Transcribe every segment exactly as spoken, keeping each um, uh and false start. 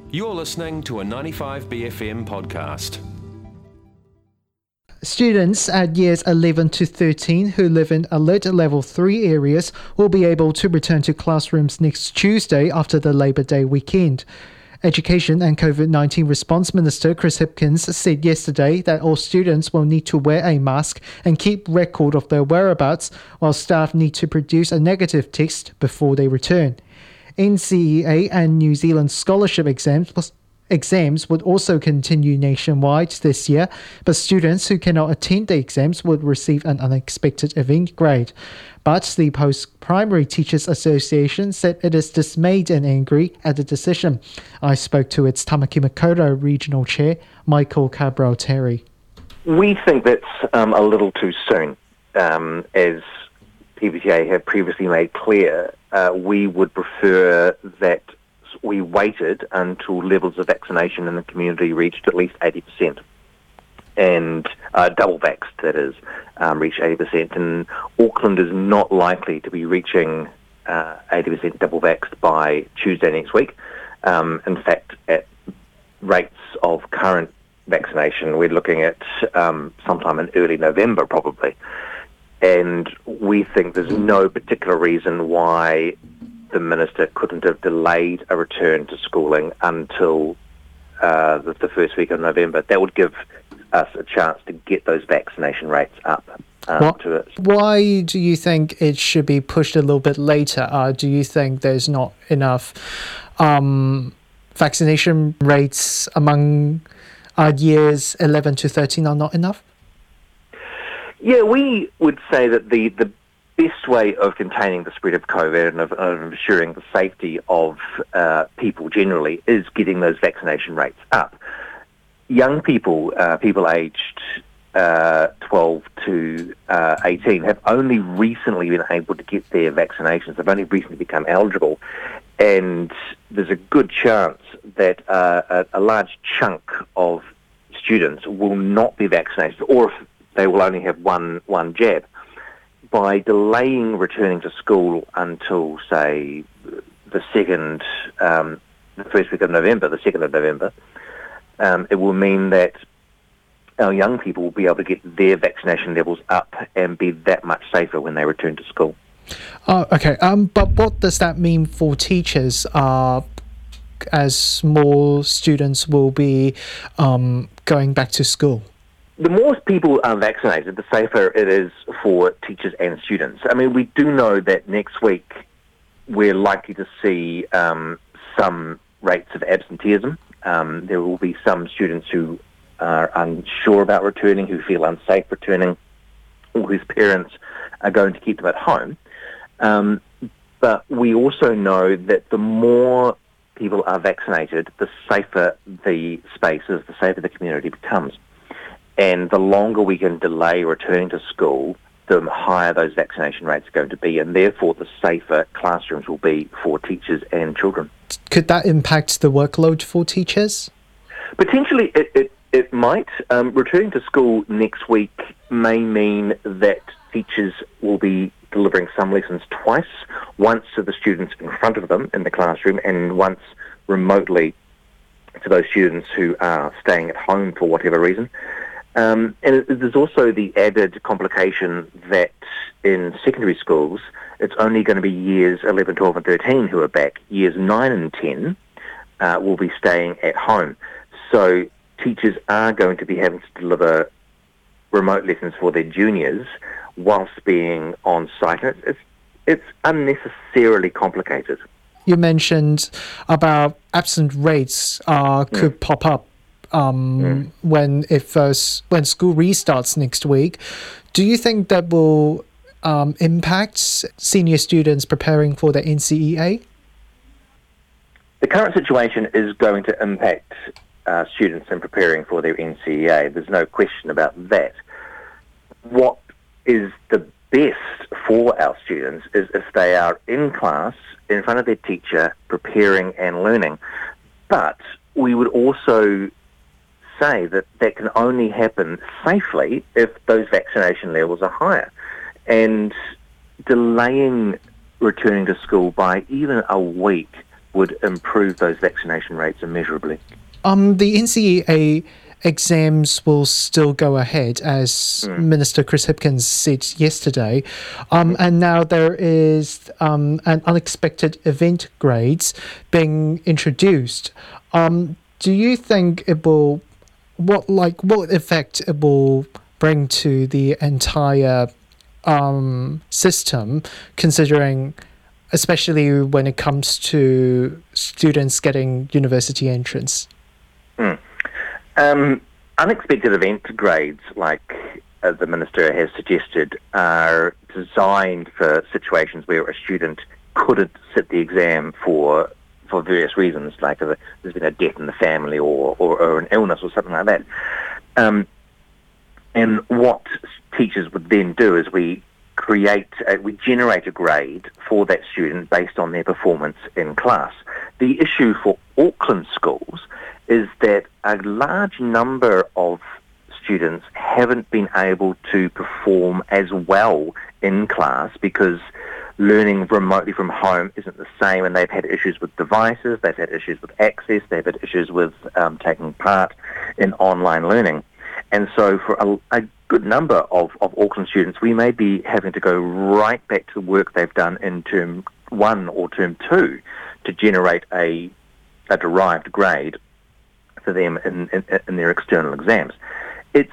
You're listening to a ninety-five B F M podcast. Students at years eleven to thirteen who live in alert level three areas will be able to return to classrooms next Tuesday after the Labour Day weekend. Education and COVID nineteen Response Minister Chris Hipkins said yesterday that all students will need to wear a mask and keep record of their whereabouts, while staff need to produce a negative test before they return. N C E A and New Zealand scholarship exams Exams would also continue nationwide this year, but students who cannot attend the exams would receive an unexpected event grade. But the Post-Primary Teachers Association said it is dismayed and angry at the decision. I spoke to its Tamaki Makaurau Regional Chair, Michael Cabral-Terry. We think that's um, a little too soon. Um, as P B T A have previously made clear, uh, we would prefer that we waited until levels of vaccination in the community reached at least eighty percent. And uh, double vaxxed, that is, um, reached eighty percent. And Auckland is not likely to be reaching uh, eighty percent double vaxxed by Tuesday next week. Um, in fact, at rates of current vaccination, we're looking at um, sometime in early November probably. And we think there's no particular reason why the Minister couldn't have delayed a return to schooling until uh, the, the first week of November. That would give us a chance to get those vaccination rates up. Um, what, to it. Why do you think it should be pushed a little bit later? Uh, do you think there's not enough um, vaccination rates among uh, years eleven to thirteen are not enough? Yeah, we would say that the, the best way of containing the spread of COVID and of, of ensuring the safety of uh, people generally is getting those vaccination rates up. Young people, uh, people aged uh, twelve to eighteen, have only recently been able to get their vaccinations. They've only recently become eligible, and there's a good chance that uh, a, a large chunk of students will not be vaccinated, or if they will only have one one jab. By delaying returning to school until, say, the second, um, the first week of November, the second of November, um, it will mean that our young people will be able to get their vaccination levels up and be that much safer when they return to school. Oh, okay. Um, but what does that mean for teachers? Uh, as more students will be um, going back to school. The more people are vaccinated, the safer it is for teachers and students. I mean, we do know that next week we're likely to see um, some rates of absenteeism. Um, there will be some students who are unsure about returning, who feel unsafe returning, or whose parents are going to keep them at home. Um, but we also know that the more people are vaccinated, the safer the space is, the safer the community becomes. And the longer we can delay returning to school, the higher those vaccination rates are going to be, and therefore the safer classrooms will be for teachers and children. Could that impact the workload for teachers? Potentially it, it, it might. Um, returning to school next week may mean that teachers will be delivering some lessons twice, once to the students in front of them in the classroom and once remotely to those students who are staying at home for whatever reason. Um, and there's also the added complication that in secondary schools, it's only going to be years eleven, twelve and thirteen who are back. Years nine and ten uh, will be staying at home. So teachers are going to be having to deliver remote lessons for their juniors whilst being on site. It's, it's, it's unnecessarily complicated. You mentioned about absent rates uh, could mm. pop up. Um, mm. when if uh, when school restarts next week. Do you think that will um, impact senior students preparing for the N C E A? The current situation is going to impact uh, students in preparing for their N C E A. There's no question about that. What is the best for our students is if they are in class, in front of their teacher, preparing and learning. But we would also say that that can only happen safely if those vaccination levels are higher. And delaying returning to school by even a week would improve those vaccination rates immeasurably. Um, the N C E A exams will still go ahead, as mm. Minister Chris Hipkins said yesterday. Um, mm. And now there is um, an unexpected event grades being introduced. Um, do you think it will, what like what effect it will bring to the entire um, system, considering, especially when it comes to students getting university entrance? Mm. Um, unexpected event grades, like uh, the Minister has suggested, are designed for situations where a student couldn't sit the exam for for various reasons, like a, there's been a death in the family or, or, or an illness or something like that. Um, and what teachers would then do is we create, a, we generate a grade for that student based on their performance in class. The issue for Auckland schools is that a large number of students haven't been able to perform as well in class because learning remotely from home isn't the same, and they've had issues with devices, they've had issues with access, they've had issues with um, taking part in online learning. And so for a, a good number of, of Auckland students, we may be having to go right back to the work they've done in term one or term two to generate a, a derived grade for them in, in, in their external exams. It's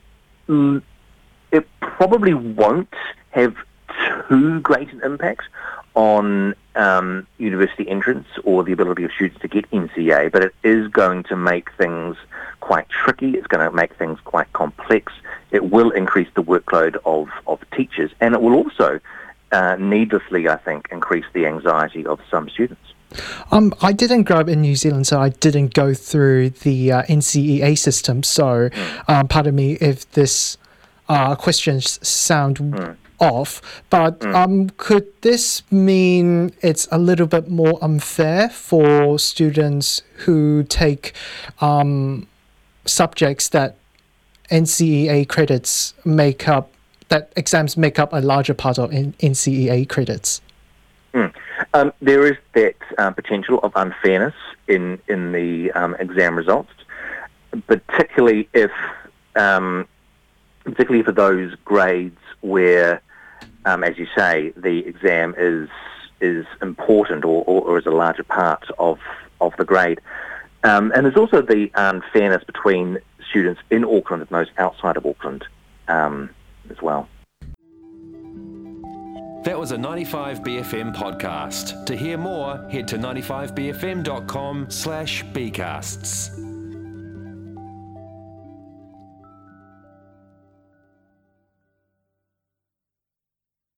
it probably won't have too great an impact on um, university entrance or the ability of students to get N C E A, but it is going to make things quite tricky. It's going to make things quite complex. It will increase the workload of, of teachers, and it will also uh, needlessly, I think, increase the anxiety of some students. Um, I didn't grow up in New Zealand, so I didn't go through the uh, N C E A system. So, mm. um, pardon me if this uh, questions sound mm. off. But mm. um, could this mean it's a little bit more unfair for students who take um, subjects that N C E A credits make up, that exams make up a larger part of N C E A credits? Mm. Um, there is that uh, potential of unfairness in in the um, exam results, particularly if, um, particularly for those grades where, um, as you say, the exam is is important or, or, or is a larger part of of the grade. Um, and there's also the unfairness between students in Auckland and those outside of Auckland um, as well. That was a ninety-five B F M podcast. To hear more, head to ninety-five b f m dot com slash bcasts.